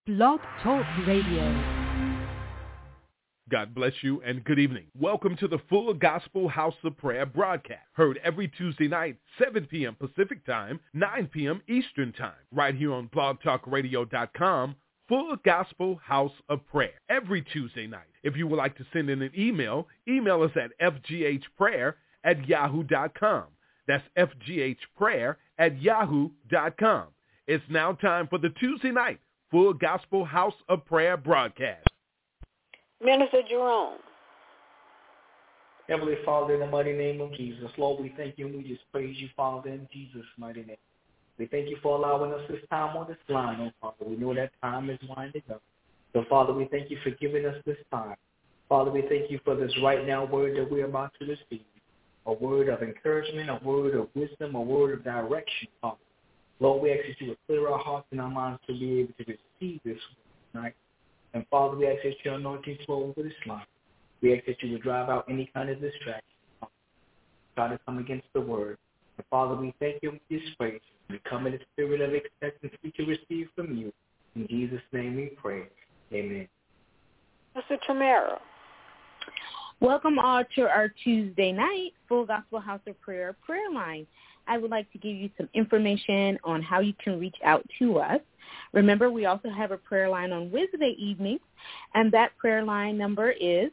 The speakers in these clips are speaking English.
Blog Talk Radio. God bless you and good evening. Welcome to the Full Gospel House of Prayer broadcast, heard every Tuesday night, 7 p.m. Pacific Time, 9 p.m. Eastern Time, right here on blogtalkradio.com, Full Gospel House of Prayer, every Tuesday night. If you would like to send in an email, email us at fghprayer@yahoo.com. That's fghprayer@yahoo.com. It's now time for the Tuesday night Full Gospel House of Prayer broadcast. Minister Jerome. Heavenly Father, in the mighty name of Jesus, Lord, we thank you and we just praise you, Father, in Jesus' mighty name. We thank you for allowing us this time on this line, oh Father. We know that time is winding up. So, Father, we thank you for giving us this time. Father, we thank you for this right now word that we're about to receive, a word of encouragement, a word of wisdom, a word of direction, Father. Lord, we ask that you would clear our hearts and our minds to be able to receive this word tonight. And Father, we ask that your anointing flow over this line. We ask that you would drive out any kind of distraction. Try to come against the word. And Father, we thank you and we just praise you. We come in the spirit of expectancy to receive from you. In Jesus' name we pray. Amen. Mr. Tamara. Welcome all to our Tuesday night Full Gospel House of Prayer prayer line. I would like to give you some information on how you can reach out to us. Remember, we also have a prayer line on Wednesday evenings, and that prayer line number is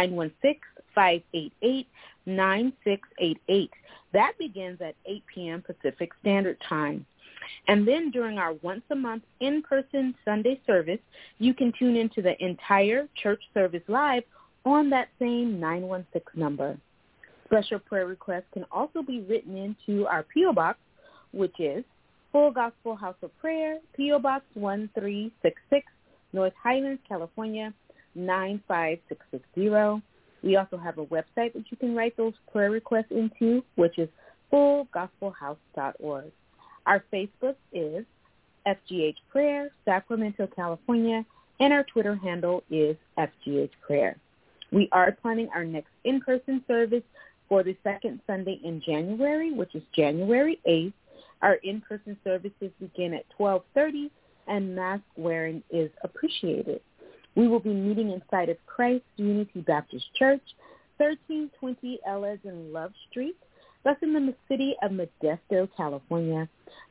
916-588-9688. That begins at 8 p.m. Pacific Standard Time. And then during our once-a-month in-person Sunday service, you can tune into the entire church service live on that same 916 number. Special prayer requests can also be written into our P.O. Box, which is Full Gospel House of Prayer, P.O. Box 1366, North Highlands, California, 95660. We also have a website that you can write those prayer requests into, which is fullgospelhouse.org. Our Facebook is FGH Prayer, Sacramento, California, and our Twitter handle is FGH Prayer. We are planning our next in-person service for the second Sunday in January, which is January 8th. Our in-person services begin at 12:30, and mask wearing is appreciated. We will be meeting inside of Christ Unity Baptist Church, 1320 Ellis and Love Street. That's in the city of Modesto, California,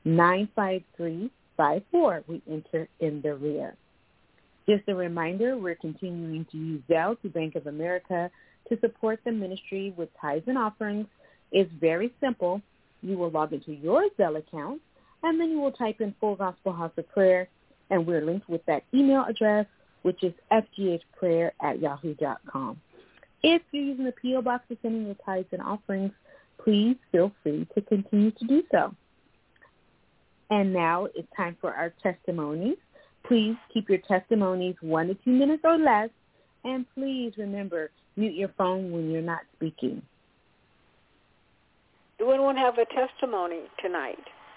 95354. We enter in the rear. Just a reminder, we're continuing to use Zelle through Bank of America to support the ministry with tithes and offerings. It's very simple. You will log into your Zelle account, and then you will type in Full Gospel House of Prayer, and we're linked with that email address, which is fghprayer@yahoo.com. If you're using the P.O. Box to send in your tithes and offerings, please feel free to continue to do so. And now it's time for our testimonies. Please keep your testimonies 1 to 2 minutes or less, and please remember, mute your phone when you're not speaking. Do anyone have a testimony tonight?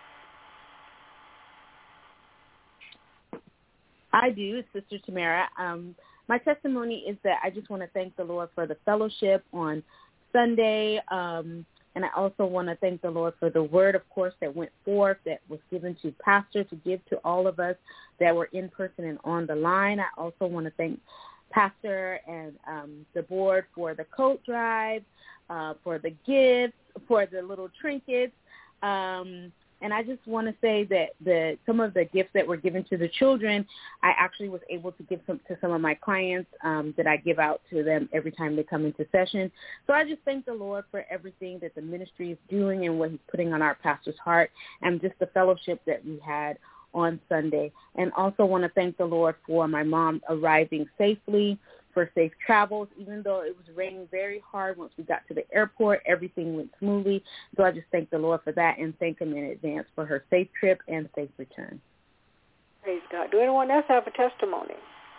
I do. It's Sister Tamara. My testimony is that I just want to thank the Lord for the fellowship on Sunday, and I also want to thank the Lord for the word, of course, that went forth, that was given to Pastor to give to all of us that were in person and on the line. I also want to thank Pastor and the board for the coat drive, for the gifts, for the little trinkets. And I just want to say that some of the gifts that were given to the children, I actually was able to give to some of my clients that I give out to them every time they come into session. So I just thank the Lord for everything that the ministry is doing and what he's putting on our pastor's heart, and just the fellowship that we had on Sunday. And also want to thank the Lord for my mom arriving safely, for safe travels. Even though it was raining very hard once we got to the airport, everything went smoothly. So I just thank the Lord for that and thank him in advance for her safe trip and safe return. Praise God. Do anyone else have a testimony?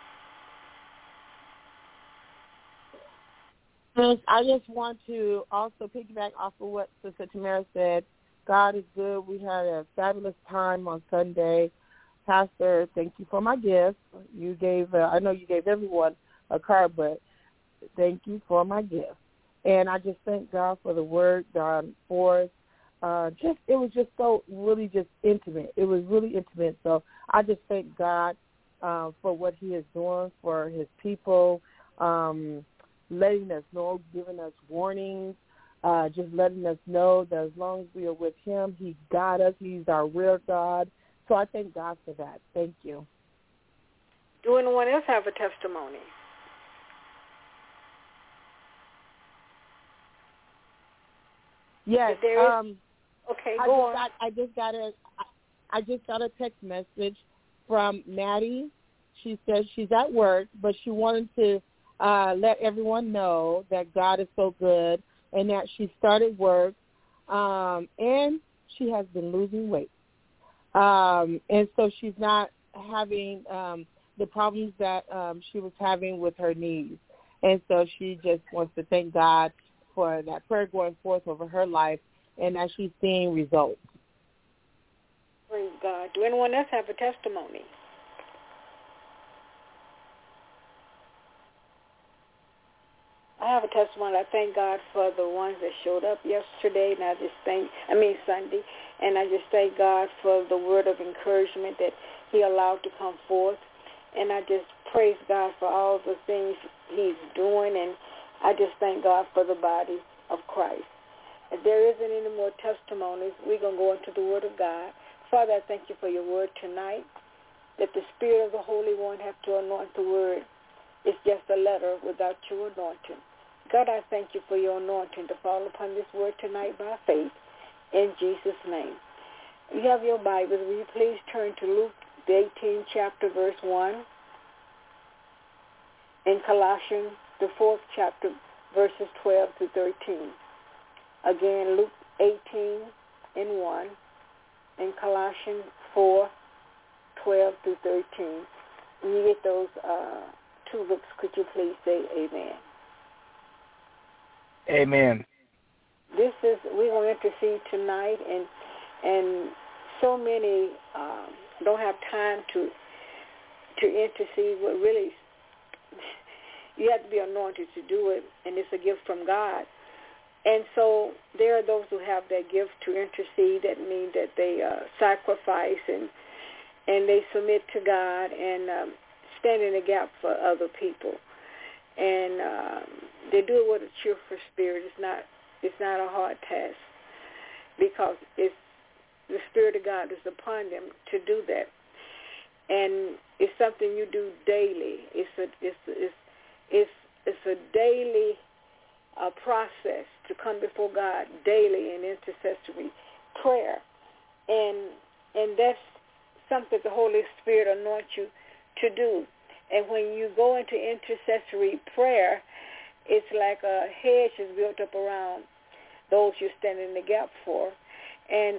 I just want to also piggyback off of what Sister Tamara said. God is good. We had a fabulous time on Sunday. Pastor, thank you for my gift. You gave, I know you gave everyone a card, but thank you for my gift. And I just thank God for the word gone forth. It was just so really just intimate. It was really intimate. So I just thank God for what he is doing for his people, letting us know, giving us warnings, just letting us know that as long as we are with him, he got us. He's our real God. So I thank God for that. Thank you. Do anyone else have a testimony? Yes. Okay, go on. I just got a text message from Maddie. She says she's at work, but she wanted to let everyone know that God is so good and that she started work, and she has been losing weight. And so she's not having the problems that she was having with her knees. And so she just wants to thank God for that prayer going forth over her life and that she's seeing results. Praise God. Do anyone else have a testimony? I have a testimony. I thank God for the ones that showed up yesterday, and Sunday, and I just thank God for the word of encouragement that he allowed to come forth, and I just praise God for all the things he's doing, and I just thank God for the body of Christ. If there isn't any more testimonies, we're going to go into the word of God. Father, I thank you for your word tonight, that the Spirit of the Holy One have to anoint the word. It's just a letter without your anointing. God, I thank you for your anointing to fall upon this word tonight by faith in Jesus' name. You have your Bibles. Will you please turn to Luke, the 18th chapter, verse 1, and Colossians, the 4th chapter, verses 12 to 13. Again, Luke 18 and 1, and Colossians 4, 12 through 13. When you get those two books, could you please say amen? Amen. We're going to intercede tonight, and so many don't have time to intercede. But really, you have to be anointed to do it, and it's a gift from God. And so there are those who have that gift to intercede. That means that they sacrifice and they submit to God and stand in the gap for other people. And they do it with a cheerful spirit. It's not a hard task because it's the Spirit of God is upon them to do that, and it's something you do daily. It's a daily process to come before God daily in intercessory prayer, and that's something the Holy Spirit anoints you to do. And when you go into intercessory prayer, it's like a hedge is built up around those you're standing in the gap for. And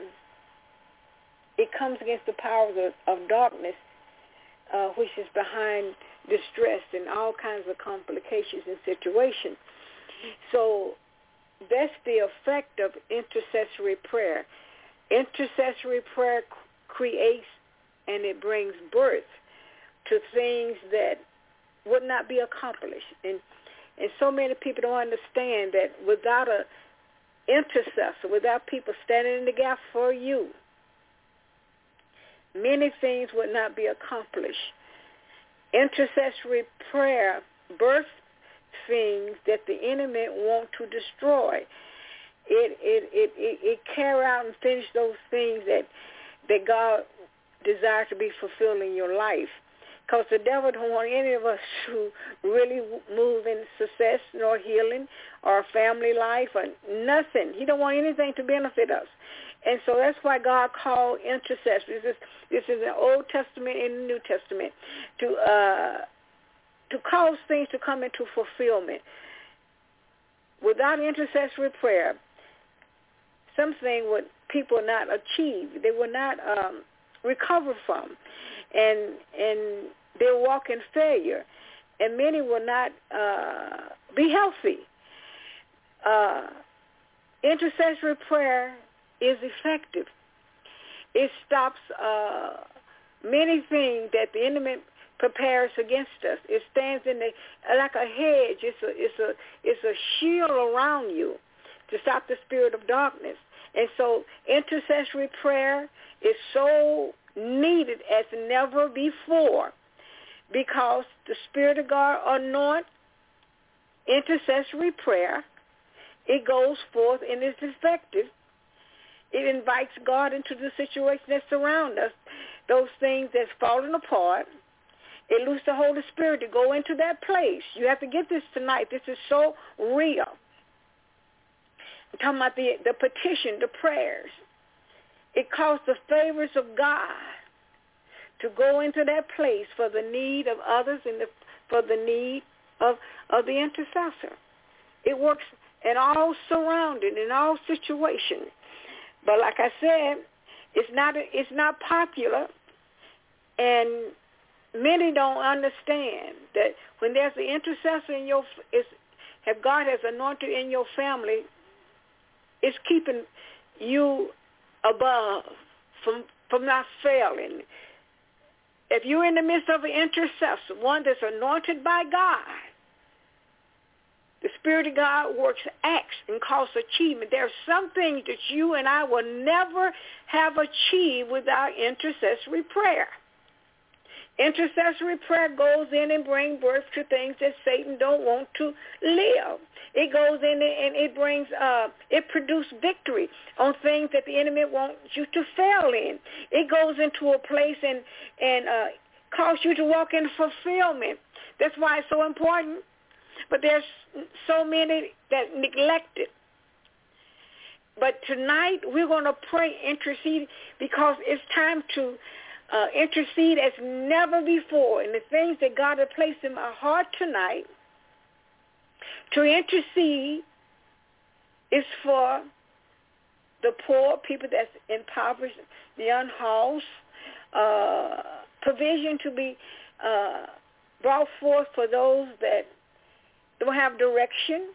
it comes against the powers of darkness, which is behind distress and all kinds of complications and situations. So that's the effect of intercessory prayer. Intercessory prayer creates and it brings birth to things that would not be accomplished. And so many people don't understand that without an intercessor, without people standing in the gap for you, many things would not be accomplished. Intercessory prayer births things that the enemy wants to destroy. It carry out and finish those things that God desires to be fulfilled in your life. Because the devil don't want any of us to really move in success nor healing or family life or nothing. He don't want anything to benefit us. And so that's why God called intercessors. This is the Old Testament and the New Testament to cause things to come into fulfillment. Without intercessory prayer, something would people not achieve. They will not recover from. And they walk in failure, and many will not be healthy. Intercessory prayer is effective. It stops many things that the enemy prepares against us. It stands in like a hedge. It's a shield around you to stop the spirit of darkness. And so intercessory prayer is so needed as never before, because the Spirit of God anoints intercessory prayer. It goes forth and is effective. It invites God into the situation that surrounds us, those things that's falling apart. It looses the Holy Spirit to go into that place. You have to get this tonight. This is so real. I'm talking about the petition, the prayers. It calls the favors of God to go into that place for the need of others and for the need of the intercessor. It works in all surroundings, in all situations. But like I said, it's not popular, and many don't understand that when there's an intercessor in if God has anointed in your family, it's keeping you above from not failing. If you're in the midst of an intercessor, one that's anointed by God, the Spirit of God works acts and causes achievement. There are some things that you and I will never have achieved without intercessory prayer. Intercessory prayer goes in and brings birth to things that Satan don't want to live. It goes in and it produces victory on things that the enemy wants you to fail in. It goes into a place and cause you to walk in fulfillment. That's why it's so important. But there's so many that neglect it. But tonight we're going to pray, intercede, because it's time to intercede as never before. And the things that God has placed in my heart tonight to intercede is for the poor, people that's impoverished, the unhoused, provision to be brought forth for those that don't have direction,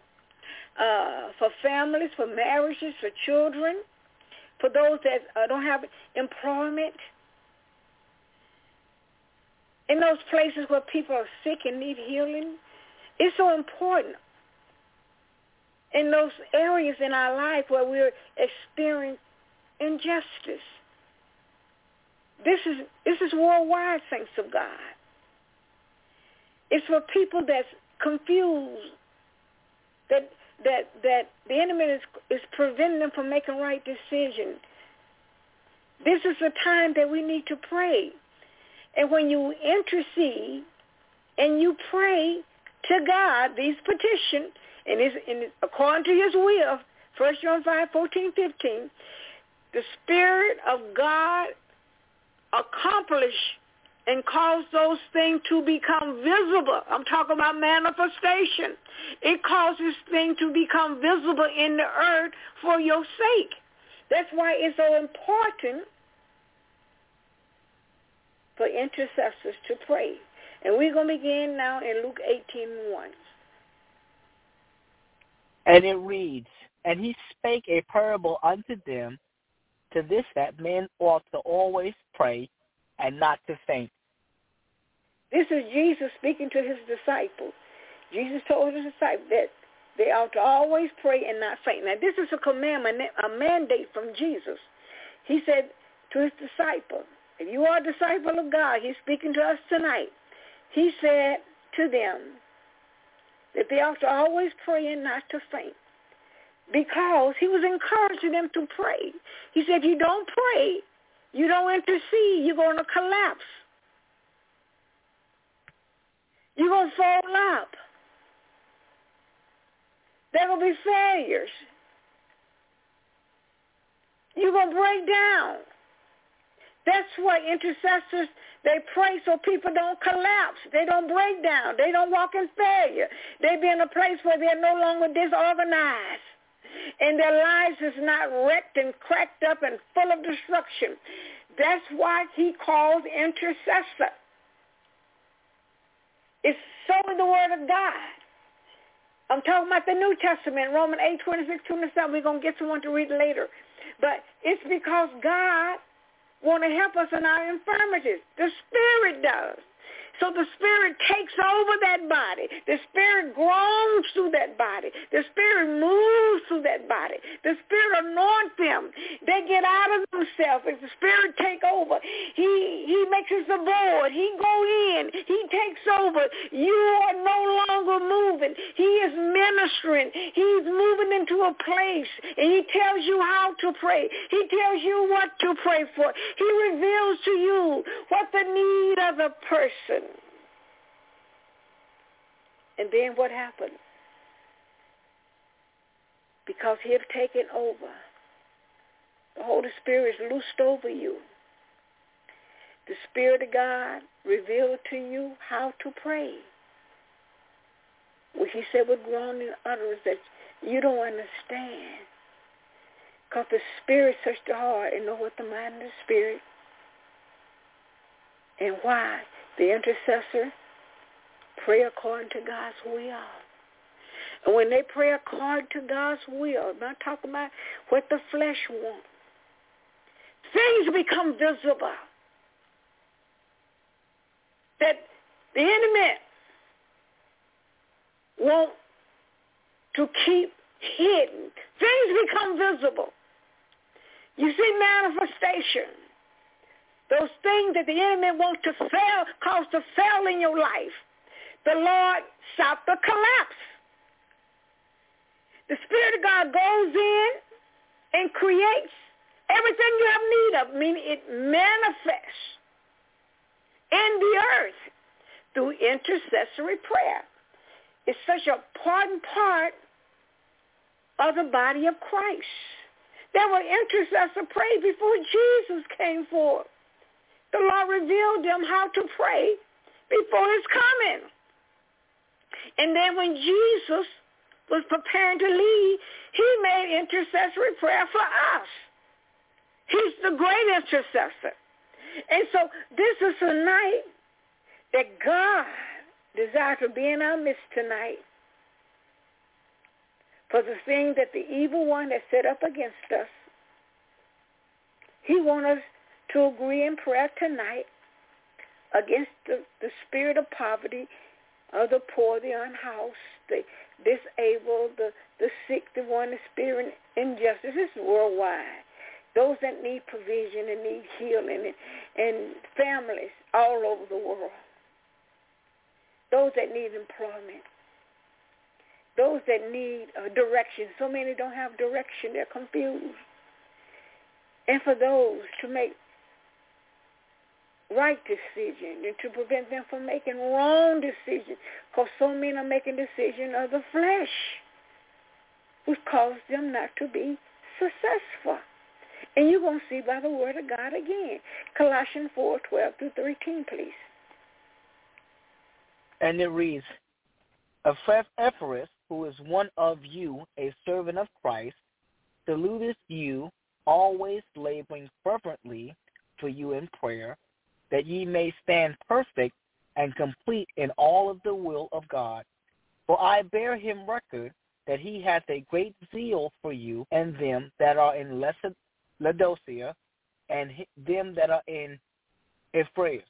for families, for marriages, for children, for those that don't have employment. In those places where people are sick and need healing, it's so important. In those areas in our life where we're experiencing injustice. This is worldwide, saints of God. It's for people that's confused, that the enemy is preventing them from making right decisions. This is a time that we need to pray. And when you intercede and you pray to God, these petitions, and according to his will, 1 John 5:14-15, the Spirit of God accomplish and cause those things to become visible. I'm talking about manifestation. It causes things to become visible in the earth for your sake. That's why it's so important for intercessors to pray. And we're going to begin now in Luke 18:1. And it reads, And he spake a parable unto them, to this that men ought to always pray and not to faint. This is Jesus speaking to his disciples. Jesus told his disciples that they ought to always pray and not faint. Now, this is a commandment, a mandate from Jesus. He said to his disciples, if you are a disciple of God, he's speaking to us tonight. He said to them that they ought to always pray and not to faint, because he was encouraging them to pray. He said, if you don't pray, you don't intercede, you're going to collapse. You're going to fall up. There will be failures. You're going to break down. That's why intercessors, they pray so people don't collapse. They don't break down. They don't walk in failure. They be in a place where they're no longer disorganized. And their lives is not wrecked and cracked up and full of destruction. That's why he calls intercessor. It's so in the Word of God. I'm talking about the New Testament, Romans 8:26-27. We're going to get someone to read it later. But it's because God want to help us in our infirmities. The Spirit does. So the Spirit takes over that body. The Spirit groans through that body. The Spirit moves through that body. The Spirit anoints them. They get out of themselves. As the Spirit take over, He makes us the board. He go in. He takes over. You are no longer moving. He is ministering. He's moving into a place, and He tells you how to pray. He tells you what to pray for. He reveals to you what the need of the person. And then what happens? Because He has taken over, the Holy Spirit is loosed over you. The Spirit of God revealed to you how to pray. Well, He said with groaning utterance that you don't understand. Because the Spirit searched the heart and know what the mind of the Spirit. And why? The intercessor pray according to God's will. And when they pray according to God's will, I'm not talking about what the flesh wants, things become visible that the enemy want to keep hidden. Things become visible. You see manifestation. Those things that the enemy wants to fail, cause to fail in your life. The Lord stopped the collapse. The Spirit of God goes in and creates everything you have need of, meaning it manifests in the earth through intercessory prayer. It's such an important part of the body of Christ. There were intercessors prayed before Jesus came forth. The Lord revealed them how to pray before His coming. And then when Jesus was preparing to leave, He made intercessory prayer for us. He's the great intercessor. And so this is a night that God desires to be in our midst tonight for the thing that the evil one has set up against us. He wants us to agree in prayer tonight against the spirit of poverty, of the poor, the unhoused, the disabled, the sick, the one experiencing injustice. This is worldwide. Those that need provision and need healing and families all over the world. Those that need employment. Those that need direction. So many don't have direction. They're confused. And for those to make right decisions and to prevent them from making wrong decisions, because so many are making decisions of the flesh, which causes them not to be successful. And you're going to see by the word of God again. Colossians 4:12-13, please. And it reads, Epaphras, who is one of you, a servant of Christ, saluteth you, always laboring fervently for you in prayer, that ye may stand perfect and complete in all of the will of God. For I bear him record that he hath a great zeal for you and them that are in Laodicea and them that are in Ephraim.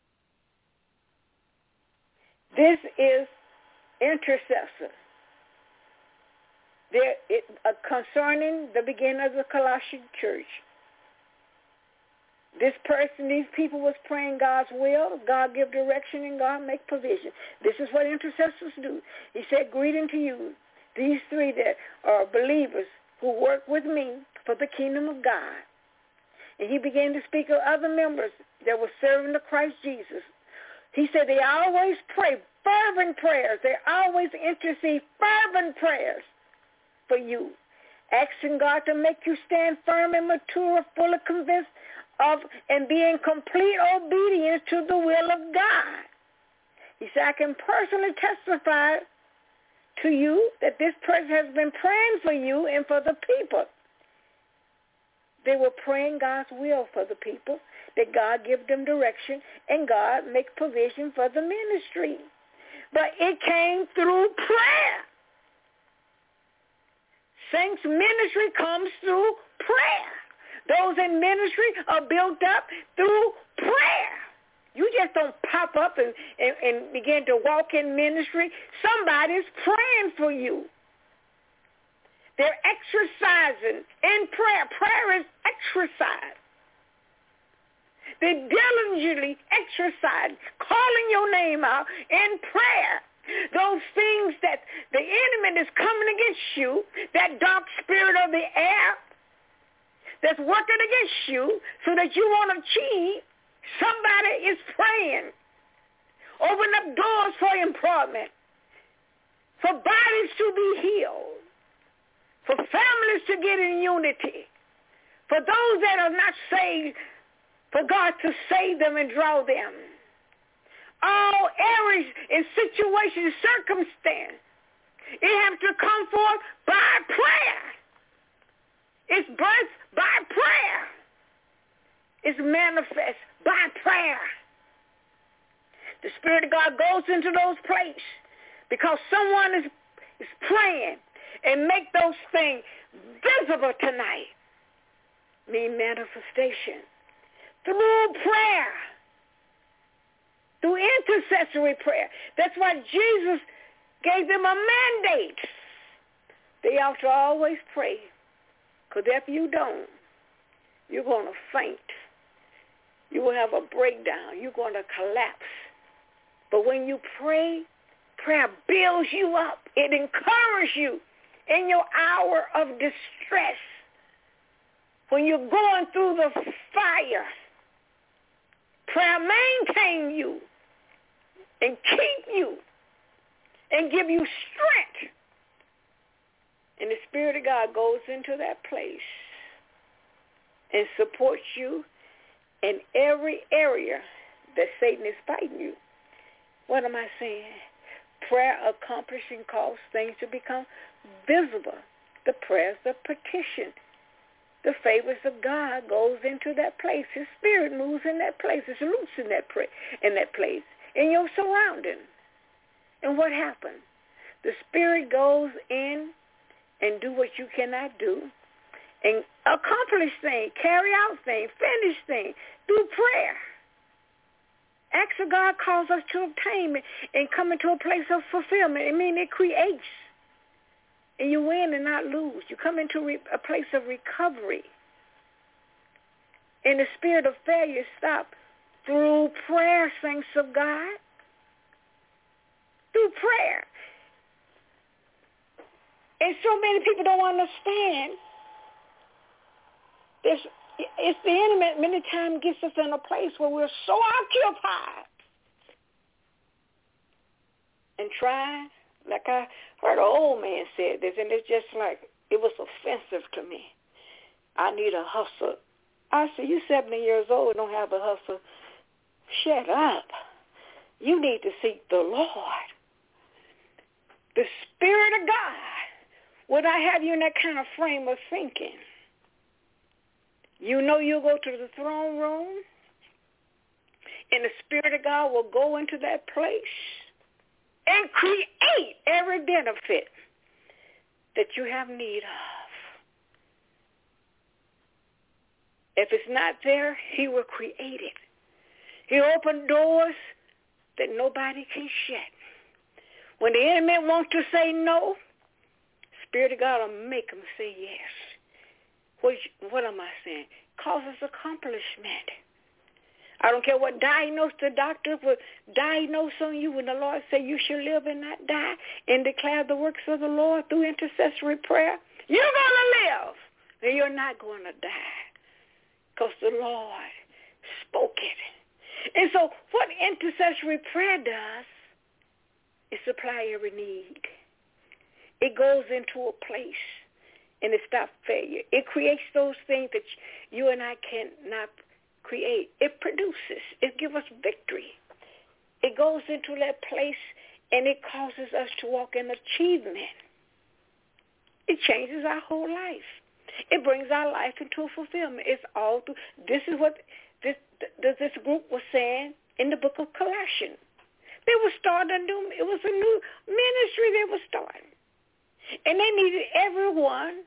This is intercessor. Concerning the beginning of the Colossian church. This person, these people was praying God's will. God give direction and God make provision. This is what intercessors do. He said, greeting to you, these three that are believers who work with me for the kingdom of God. And he began to speak of other members that were serving the Christ Jesus. He said they always pray fervent prayers. They always intercede fervent prayers for you, asking God to make you stand firm and mature, fully convinced of and be in complete obedience to the will of God. He said, I can personally testify to you that this person has been praying for you and for the people. They were praying God's will for the people, that God give them direction and God make provision for the ministry. But it came through prayer. Saints' ministry comes through prayer. Those in ministry are built up through prayer. You just don't pop up and begin to walk in ministry. Somebody's praying for you. They're exercising in prayer. Prayer is exercise. They diligently exercise, calling your name out in prayer. Those things that the enemy is coming against you, that dark spirit of the air that's working against you so that you won't achieve, somebody is praying. Open up doors for employment, for bodies to be healed, for families to get in unity, for those that are not saved, for God to save them and draw them. All areas and situations, circumstance, it has to come forth by prayer. It's birthed by prayer. It's manifest by prayer. The Spirit of God goes into those places because someone is praying and make those things visible tonight. Mean manifestation. Through prayer. Through intercessory prayer. That's why Jesus gave them a mandate. They ought to always pray. Because if you don't, you're going to faint. You will have a breakdown. You're going to collapse. But when you pray, prayer builds you up. It encourages you in your hour of distress. When you're going through the fire, prayer maintains you and keep you and give you strength. And the Spirit of God goes into that place and supports you in every area that Satan is fighting you. What am I saying? Prayer accomplishing causes things to become visible. The prayers of petition. The favors of God goes into that place. His Spirit moves in that place. It's loose in that place, in your surrounding. And what happens? The Spirit goes in and do what you cannot do and accomplish things, carry out things, finish things through prayer. Acts of God calls us to obtain and come into a place of fulfillment. I mean, it creates. And you win and not lose. You come into a place of recovery. And the spirit of failure stops through prayer, saints of God. Through prayer. And so many people don't understand. It's the enemy many times gets us in a place where we're so occupied and trying. Like I heard an old man say this, and it's just like, it was offensive to me. I need a hustle. I said, you 70 years old and don't have a hustle. Shut up. You need to seek the Lord. The Spirit of God. Would I have you in that kind of frame of thinking? You know you'll go to the throne room, and the Spirit of God will go into that place and create every benefit that you have need of. If it's not there, he will create it. He'll open doors that nobody can shut. When the enemy wants to say no, Spirit of God will make him say yes. What am I saying? Causes accomplishment. I don't care what diagnose the doctor would diagnose on you when the Lord say you should live and not die and declare the works of the Lord through intercessory prayer. You're going to live and you're not going to die because the Lord spoke it. And so what intercessory prayer does is supply every need. It goes into a place and it stops failure. It creates those things that you and I cannot create. It produces. It gives us victory. It goes into that place and it causes us to walk in achievement. It changes our whole life. It brings our life into a fulfillment. It's all through. This is what this group was saying in the book of Colossians. They were starting it was a new ministry they were starting. And they needed everyone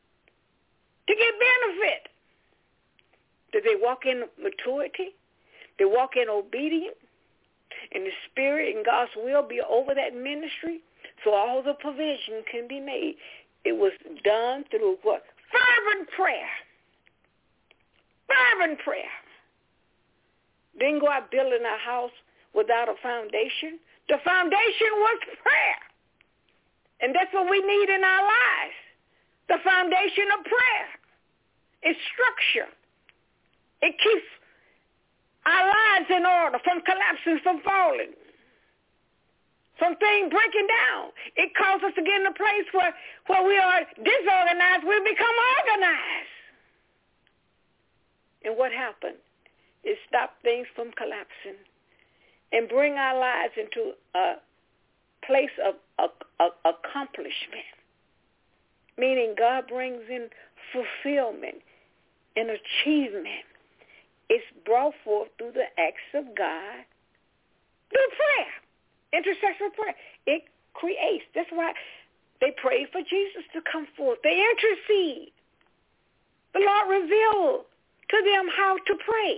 to get benefit. Did they walk in maturity? They walk in obedience, and the Spirit and God's will be over that ministry, so all the provision can be made. It was done through what? Fervent prayer. Fervent prayer. Didn't go out building a house without a foundation. The foundation was prayer. And that's what we need in our lives. The foundation of prayer. It's structure. It keeps our lives in order from collapsing, from falling, from things breaking down. It causes us to get in a place where we are disorganized. We become organized. And what happened? It stopped things from collapsing and bring our lives into a place of accomplishment, meaning God brings in fulfillment and achievement. It's brought forth through the acts of God, through prayer, intercessory prayer. It creates. That's why they prayed for Jesus to come forth. They intercede. The Lord revealed to them how to pray.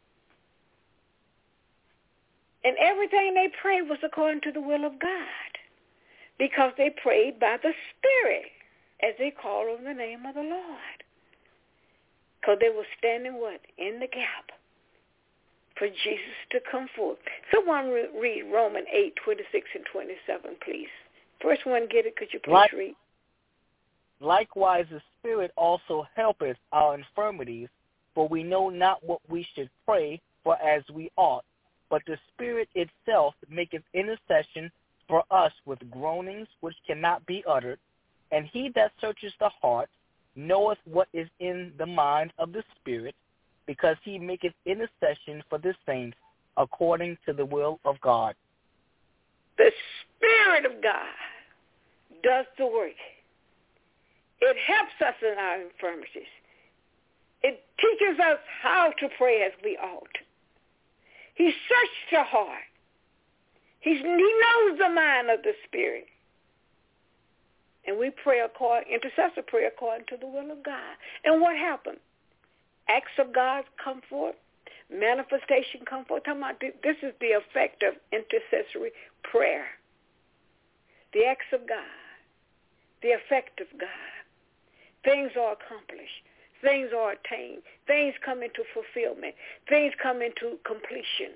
And everything they prayed was according to the will of God, because they prayed by the Spirit as they called on the name of the Lord. Because they were standing what? In the gap for Jesus to come forth. Someone read Romans 8:26 and 27, please. First one, get it? Could you please read? Likewise, the Spirit also helpeth our infirmities, for we know not what we should pray for as we ought. But the Spirit itself maketh intercession for us with groanings which cannot be uttered. And he that searches the heart knoweth what is in the mind of the Spirit, because he maketh intercession for the saints according to the will of God. The Spirit of God does the work. It helps us in our infirmities. It teaches us how to pray as we ought. He searched the heart. He knows the mind of the Spirit. And we pray intercessor prayer according to the will of God. And what happened? Acts of God come forth. Manifestation come forth. This is the effect of intercessory prayer. The acts of God. The effect of God. Things are accomplished. Things are attained. Things come into fulfillment. Things come into completion.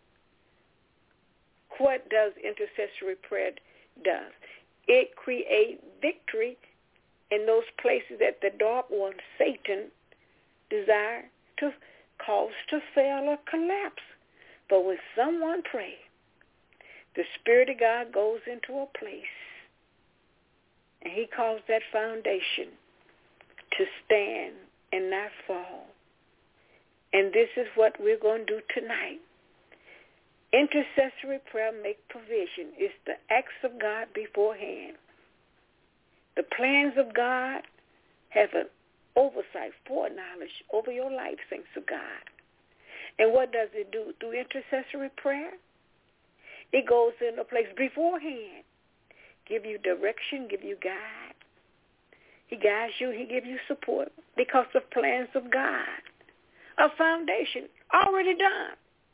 What does intercessory prayer do? It creates victory in those places that the dark one, Satan, desire to cause to fail or collapse. But when someone prays, the Spirit of God goes into a place, and he calls that foundation to stand and not fall. And this is what we're going to do tonight. Intercessory prayer make provision. It's the acts of God beforehand. The plans of God have an oversight, foreknowledge over your life, saints of God. And what does it do? Through intercessory prayer, it goes in a place beforehand, give you direction, give you guide. He guides you. He gives you support because of plans of God. A foundation already done.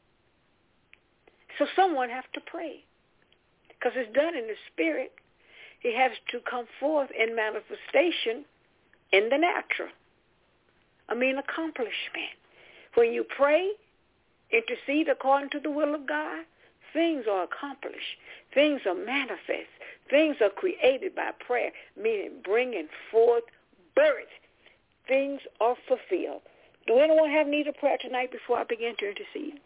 So someone has to pray because it's done in the Spirit. It has to come forth in manifestation in the natural. Accomplishment. When you pray, intercede according to the will of God, things are accomplished. Things are manifest. Things are created by prayer, meaning bringing forth birth. Things are fulfilled. Do anyone have need of prayer tonight before I begin to intercede?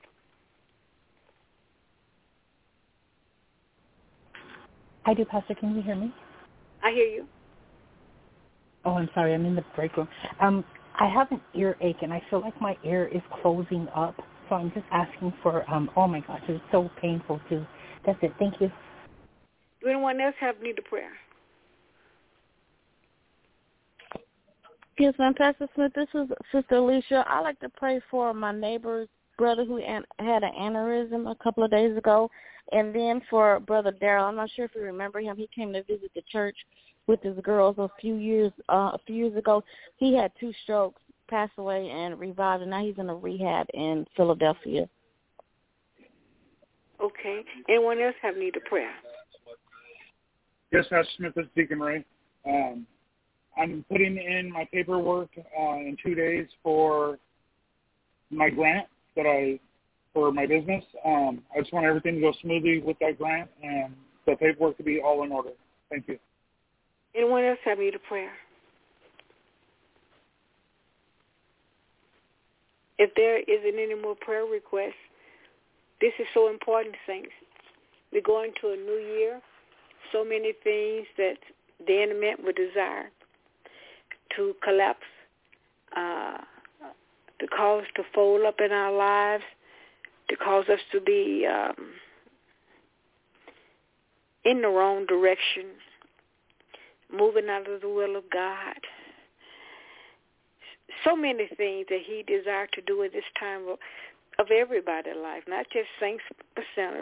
I do, Pastor. Can you hear me? I hear you. Oh, I'm sorry. I'm in the break room. I have an earache, and I feel like my ear is closing up. So I'm just asking for, oh, my gosh, it's so painful, too. That's it. Thank you. Do anyone else have need of prayer? Yes, ma'am. Pastor Smith, this is Sister Alicia. I'd like to pray for my neighbor's brother who had an aneurysm a couple of days ago, and then for Brother Darrell. I'm not sure if you remember him. He came to visit the church with his girls a few years ago. He had 2 strokes, passed away and revived, and now he's in a rehab in Philadelphia. Okay. Anyone else have need of prayer? Yes, Pastor Smith, this is Deacon Ray. I'm putting in my paperwork in 2 days for my grant for my business. I just want everything to go smoothly with that grant and the paperwork to be all in order. Thank you. Anyone else have need of prayer? If there isn't any more prayer requests, this is so important, saints. We're going to a new year. So many things that the enemy would desire to collapse, to cause to fold up in our lives, to cause us to be in the wrong direction, moving out of the will of God. So many things that he desired to do at this time of everybody's life, not just saints but sinners.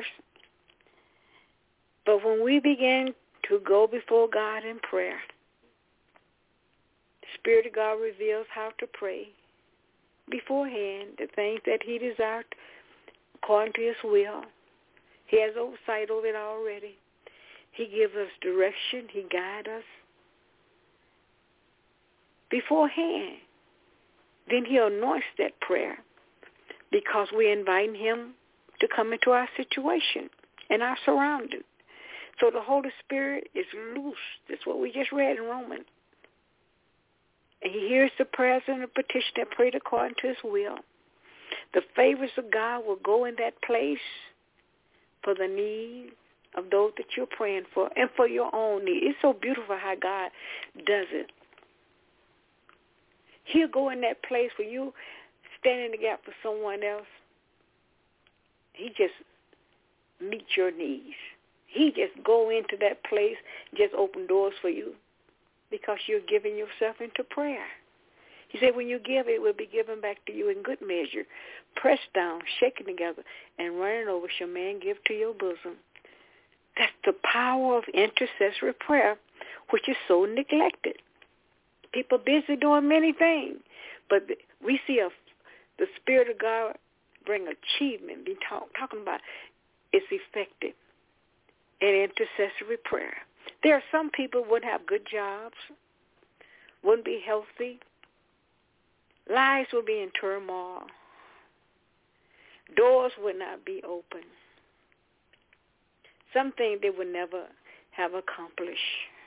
But when we begin to go before God in prayer, the Spirit of God reveals how to pray beforehand, the things that he desired according to his will. He has oversight over it already. He gives us direction. He guides us beforehand. Then he anoints that prayer because we invite him to come into our situation and our surroundings. So the Holy Spirit is loose. That's what we just read in Romans. And he hears the prayers and the petition that prayed according to his will. The favors of God will go in that place for the need of those that you're praying for and for your own need. It's so beautiful how God does it. He'll go in that place where you stand in the gap for someone else. He just meets your needs. He just go into that place, just open doors for you because you're giving yourself into prayer. He said when you give, it will be given back to you in good measure, pressed down, shaken together, and running over shall man give to your bosom. That's the power of intercessory prayer, which is so neglected. People busy doing many things, but we see the Spirit of God bring achievement, be talking about it's effective in intercessory prayer. There are some people who wouldn't have good jobs, wouldn't be healthy, lives would be in turmoil, doors would not be open, something they would never have accomplished.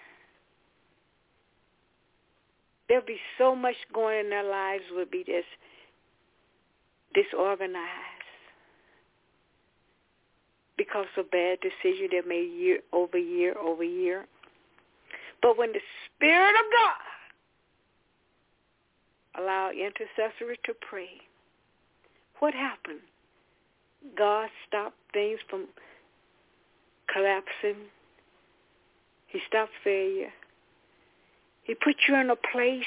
There'll be so much going in their lives would be just disorganized because of bad decisions they made year over year. But when the Spirit of God allowed intercessors to pray, what happened? God stopped things from collapsing. He stopped failure. He put you in a place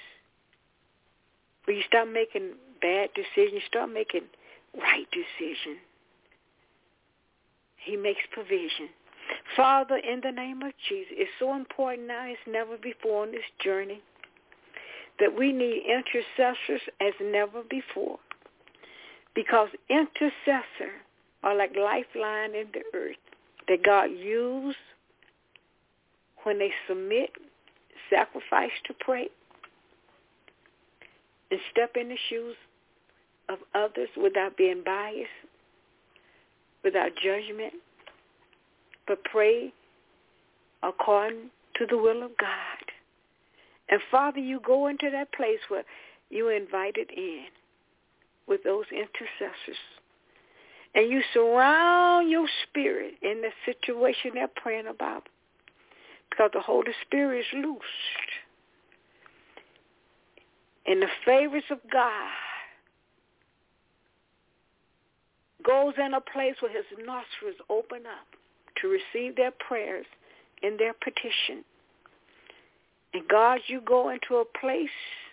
where you stop making bad decisions, start making right decisions. He makes provision. Father, in the name of Jesus, it's so important now as never before on this journey that we need intercessors as never before, because intercessors are like lifeline in the earth that God used when they submit, sacrifice to pray, and step in the shoes of others without being biased, without judgment, but pray according to the will of God. And Father, you go into that place where you invited in with those intercessors, and you surround your spirit in the situation they're praying about, because the Holy Spirit is loosed. And the favors of God goes in a place where his nostrils open up to receive their prayers and their petition. And God, you go into a place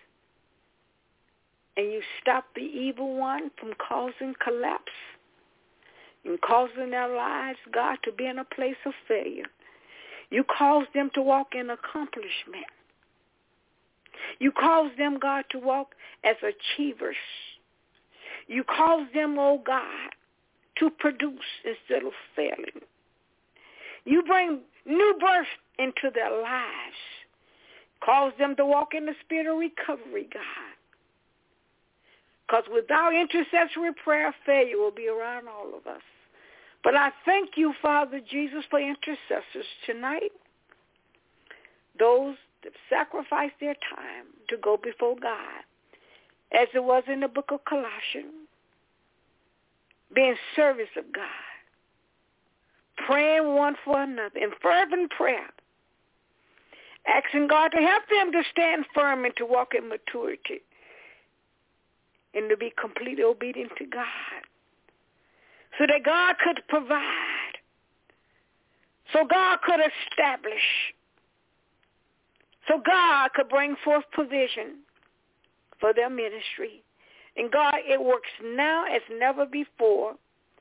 and you stop the evil one from causing collapse and causing their lives, God, to be in a place of failure. You cause them to walk in accomplishment. You cause them, God, to walk as achievers. You cause them, oh God, to produce instead of failing. You bring new birth into their lives. Cause them to walk in the spirit of recovery, God. Because without intercessory prayer, failure will be around all of us. But I thank you, Father Jesus, for intercessors tonight. Those that sacrifice their time to go before God, as it was in the book of Colossians, being service of God, praying one for another in fervent prayer, asking God to help them to stand firm and to walk in maturity and to be completely obedient to God, so that God could provide, so God could establish, so God could bring forth provision for their ministry. And God, it works now as never before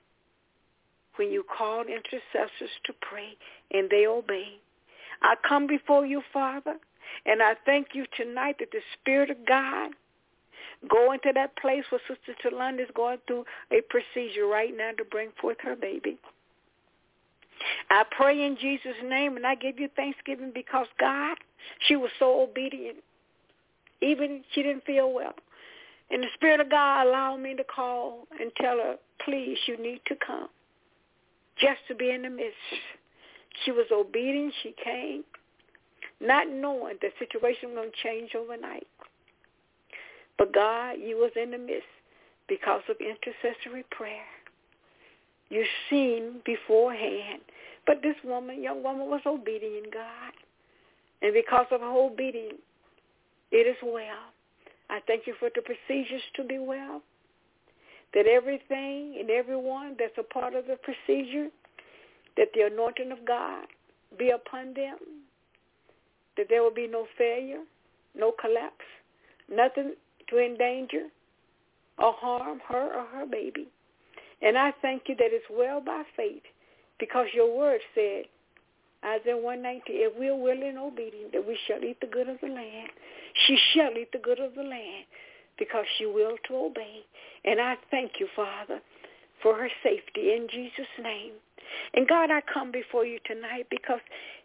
when you call intercessors to pray and they obey. I come before you, Father, and I thank you tonight that the Spirit of God go into that place where Sister Talanda is going through a procedure right now to bring forth her baby. I pray in Jesus' name, and I give you thanksgiving because, God, she was so obedient. Even she didn't feel well. And the Spirit of God allowed me to call and tell her, please, you need to come, just to be in the midst. She was obedient. She came, not knowing the situation was going to change overnight. But God, you was in the midst because of intercessory prayer. You seen beforehand. But this woman, young woman, was obedient, God. And because of her obedience, it is well. I thank you for the procedures to be well. That everything and everyone that's a part of the procedure, that the anointing of God be upon them. That there will be no failure, no collapse, nothing to endanger or harm her or her baby. And I thank you that it's well by faith, because your word said, Isaiah 1:19, if we are willing and obedient, that we shall eat the good of the land. She shall eat the good of the land because she will to obey. And I thank you, Father, for her safety in Jesus' name. And God, I come before you tonight because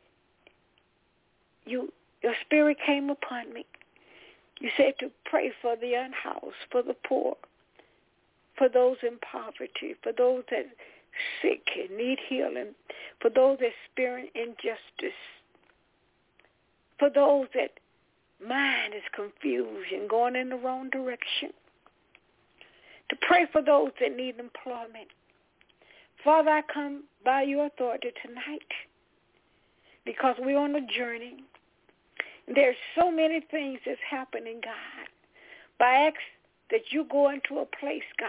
your Spirit came upon me. You said to pray for the unhoused, for the poor, for those in poverty, for those that are sick and need healing, for those that experience injustice, for those that mind is confused and going in the wrong direction, to pray for those that need employment. Father, I come by your authority tonight because we're on a journey. There's so many things that's happening, God. But I ask that you go into a place, God,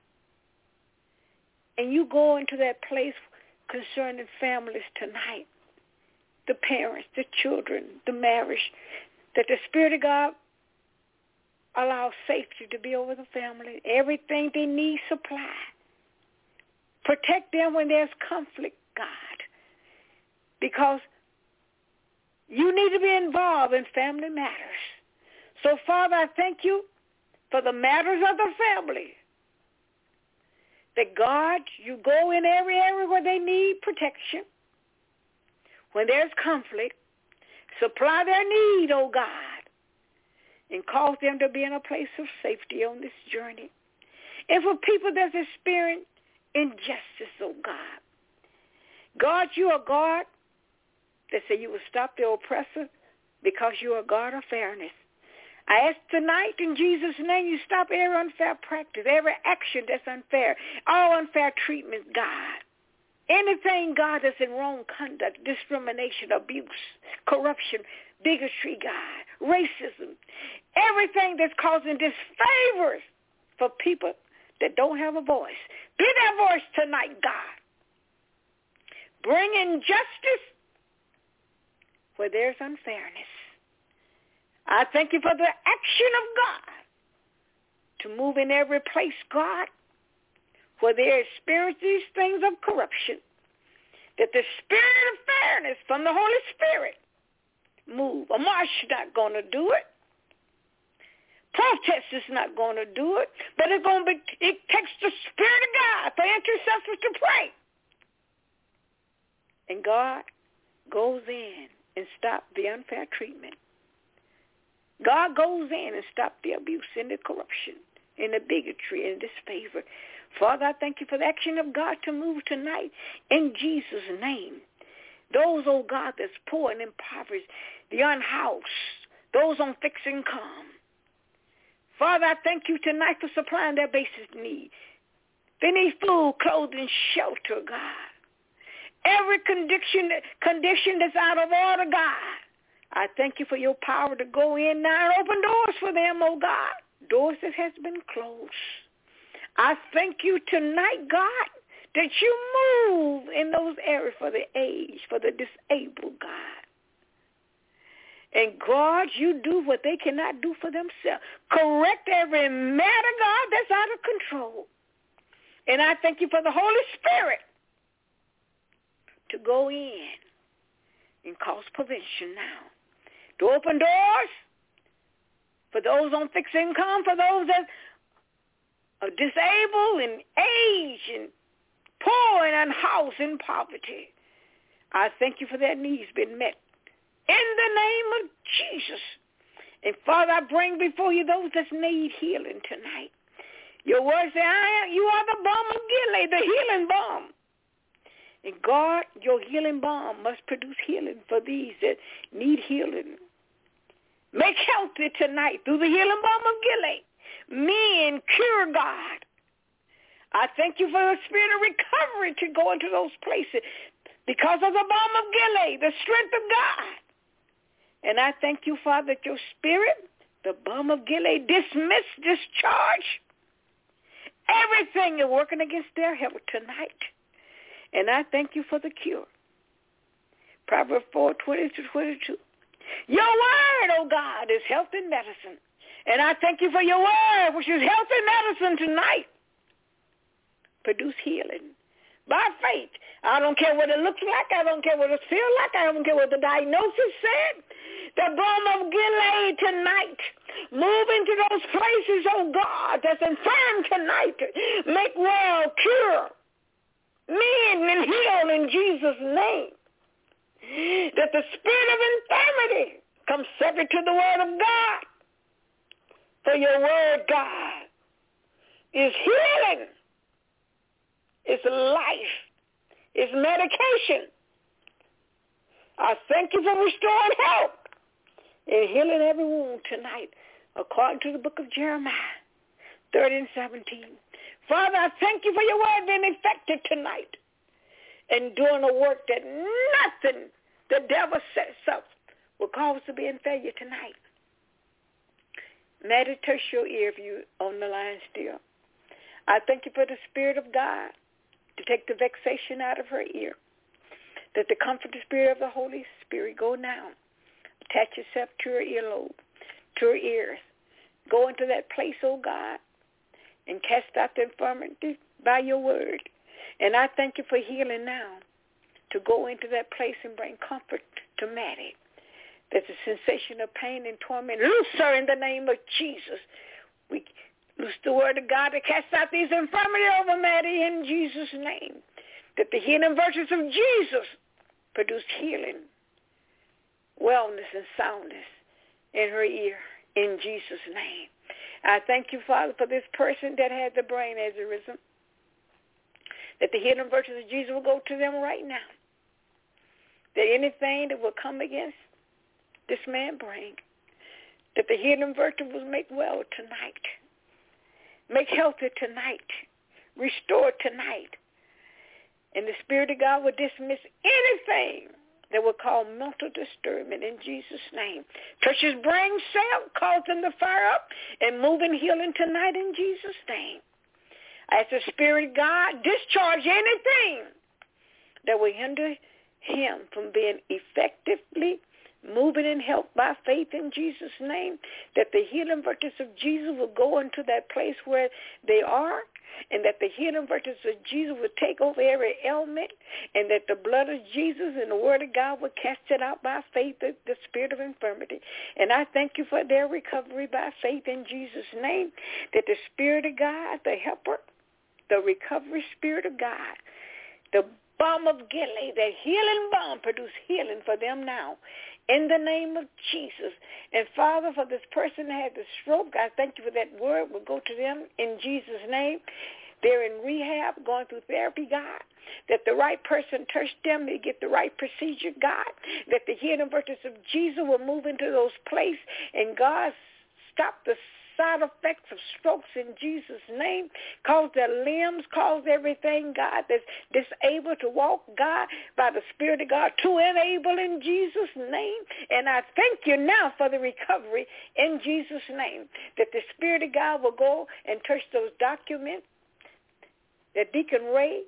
and you go into that place concerning families tonight, the parents, the children, the marriage, that the Spirit of God allows safety to be over the family. Everything they need, supply. Protect them when there's conflict, God, because you need to be involved in family matters. So, Father, I thank you for the matters of the family. That, God, you go in every area where they need protection. When there's conflict, supply their need, oh God, and cause them to be in a place of safety on this journey. And for people that's experiencing injustice, oh God, God, you are God that said you will stop the oppressor because you are God of fairness. I ask tonight in Jesus' name you stop every unfair practice, every action that's unfair, all unfair treatment, God. Anything, God, that's in wrong conduct, discrimination, abuse, corruption, bigotry, God, racism, everything that's causing disfavors for people that don't have a voice. Be that voice tonight, God. Bring injustice where there's unfairness. I thank you for the action of God to move in every place, God, where they experience these things of corruption, that the spirit of fairness from the Holy Spirit move. A march not going to do it. Protest is not going to do it, but it takes the Spirit of God for intercessors to pray. And God goes in and stops the unfair treatment. God goes in and stops the abuse and the corruption and the bigotry and disfavor. Father, I thank you for the action of God to move tonight in Jesus' name. Those, oh God, that's poor and impoverished, the unhoused, those on fixed income. Father, I thank you tonight for supplying their basic needs. They need food, clothing, shelter, God. Every condition that's out of order, God. I thank you for your power to go in now and open doors for them, oh God. Doors that has been closed. I thank you tonight, God, that you move in those areas for the aged, for the disabled, God. And God, you do what they cannot do for themselves. Correct every matter, God, that's out of control. And I thank you for the Holy Spirit to go in and cause prevention now. To open doors for those on fixed income, for those that are disabled and aged and poor and unhoused in poverty. I thank you for their needs being met. In the name of Jesus. And Father, I bring before you those that need healing tonight. Your words say, you are the balm of Gilead, the healing balm. And God, your healing balm must produce healing for these that need healing. Make healthy tonight through the healing balm of Gilead. Men cure, God. I thank you for the spirit of recovery to go into those places because of the balm of Gilead, the strength of God. And I thank you, Father, that your spirit, the balm of Gilead, discharge everything you're working against their health tonight. And I thank you for the cure. Proverbs 4:20-22. Your word, oh God, is health and medicine. And I thank you for your word, which is health and medicine tonight. Produce healing by faith. I don't care what it looks like. I don't care what it feels like. I don't care what the diagnosis said. The balm of Gilead tonight. Move into those places, oh God, that's infirm tonight. Make well, cure, mend, and heal in Jesus' name. That the spirit of infirmity comes subject to the word of God. For your word, God, is healing. It's life. It's medication. I thank you for restoring health and healing every wound tonight, according to the book of Jeremiah 30:17. Father, I thank you for your word being effective tonight and doing a work that nothing the devil sets up will cause to be in failure tonight. Meditate your ear if you on the line still. I thank you for the Spirit of God to take the vexation out of her ear. That the comforting spirit of the Holy Spirit go now. Attach yourself to her earlobe, to her ears. Go into that place, oh God, and cast out the infirmity by your word. And I thank you for healing now to go into that place and bring comfort to Maddie. That the sensation of pain and torment, loose her in the name of Jesus. We loose the word of God to cast out these infirmity over Maddie in Jesus' name. That the healing virtues of Jesus produce healing, wellness, and soundness in her ear in Jesus' name. I thank you, Father, for this person that had the brain aneurysm. That the healing virtues of Jesus will go to them right now. That anything that will come against this man's brain, that the healing virtue will make well tonight. Make healthy tonight. Restore tonight. And the Spirit of God will dismiss anything that will cause mental disturbance in Jesus' name. Touch his brain cell, cause them to fire up, and move in healing tonight in Jesus' name. As the Spirit of God, discharge anything that will hinder him from being effectively moving in health by faith in Jesus' name, that the healing virtues of Jesus will go into that place where they are, and that the healing virtues of Jesus will take over every ailment, and that the blood of Jesus and the word of God will cast it out by faith, the spirit of infirmity. And I thank you for their recovery by faith in Jesus' name, that the Spirit of God, the helper, the recovery Spirit of God, the balm of Gilead, the healing balm, produce healing for them now. In the name of Jesus. And Father, for this person that had the stroke, I thank you for that word. We'll go to them in Jesus' name. They're in rehab, going through therapy, God. That the right person touch them, they get the right procedure, God. That the healing virtues of Jesus will move into those places. And God, stop the side effects of strokes in Jesus' name. Cause their limbs, cause everything, God, that's disabled to walk, God, by the Spirit of God, to enable in Jesus' name. And I thank you now for the recovery in Jesus' name, that the Spirit of God will go and touch those documents that Deacon Ray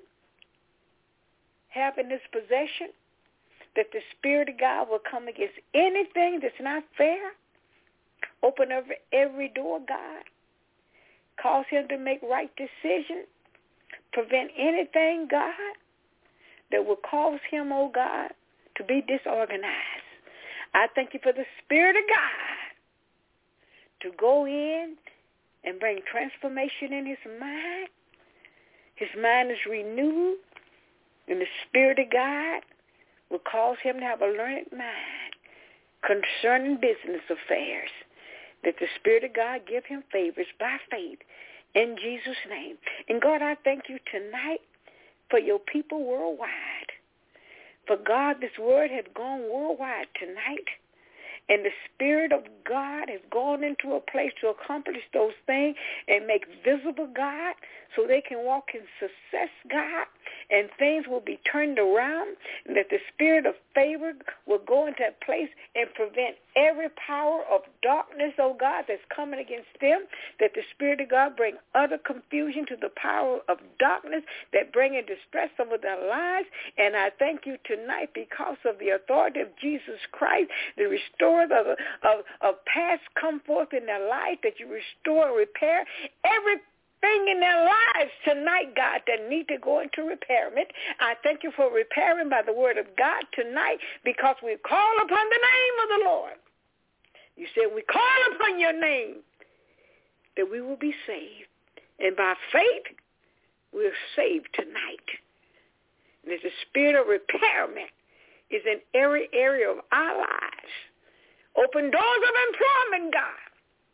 have in his possession, that the Spirit of God will come against anything that's not fair. Open up every door, God. Cause him to make right decisions. Prevent anything, God, that will cause him, oh God, to be disorganized. I thank you for the Spirit of God to go in and bring transformation in his mind. His mind is renewed, and the Spirit of God will cause him to have a learned mind concerning business affairs. That the Spirit of God give him favors by faith in Jesus' name. And God, I thank you tonight for your people worldwide. For God, this word has gone worldwide tonight. And the Spirit of God has gone into a place to accomplish those things and make visible, God, so they can walk in success, God, and things will be turned around, and that the Spirit of favor will go into that place and prevent every power of darkness, oh God, that's coming against them, that the Spirit of God bring utter confusion to the power of darkness that bring in distress over their lives. And I thank you tonight because of the authority of Jesus Christ, the restorer of past come forth in their life, that you restore and repair everything in their lives tonight, God, that need to go into repairment. I thank you for repairing by the word of God tonight, because we call upon the name of the Lord. You said we call upon your name that we will be saved. And by faith, we're saved tonight. And that the spirit of repairment is in every area of our lives. Open doors of employment, God,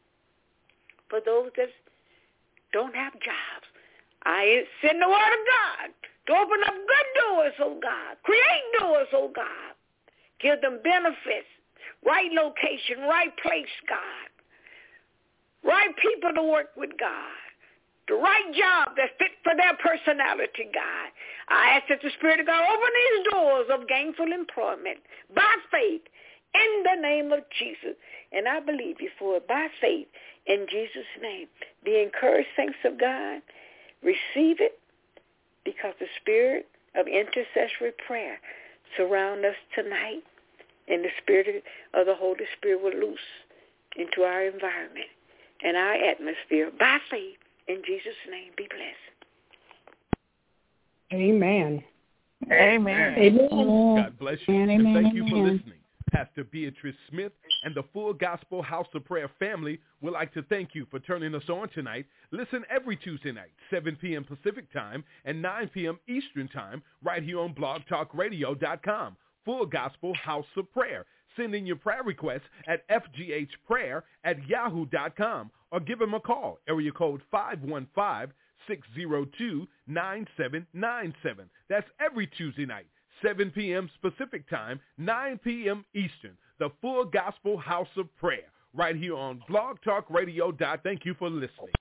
for those that don't have jobs. I send the word of God to open up good doors, oh God. Create doors, oh God. Give them benefits, right location, right place, God. Right people to work with, God. The right job that fit for their personality, God. I ask that the Spirit of God open these doors of gainful employment by faith in the name of Jesus. And I believe you for it by faith in Jesus' name. Be encouraged, saints of God. Receive it, because the spirit of intercessory prayer surround us tonight, and the spirit of the Holy Spirit will loose into our environment and our atmosphere by faith in Jesus' name. Be blessed. Amen. Amen. Amen. God bless you, and thank you for listening. Pastor Beatrice Smith and the Full Gospel House of Prayer family would like to thank you for turning us on tonight. Listen every Tuesday night, 7 p.m. Pacific Time and 9 p.m. Eastern Time, right here on blogtalkradio.com. Full Gospel House of Prayer. Send in your prayer requests at fghprayer@yahoo.com or give them a call, area code 515-602-9797. That's every Tuesday night, 7 p.m. Pacific Time, 9 p.m. Eastern. The Full Gospel House of Prayer, right here on blogtalkradio. Thank you for listening.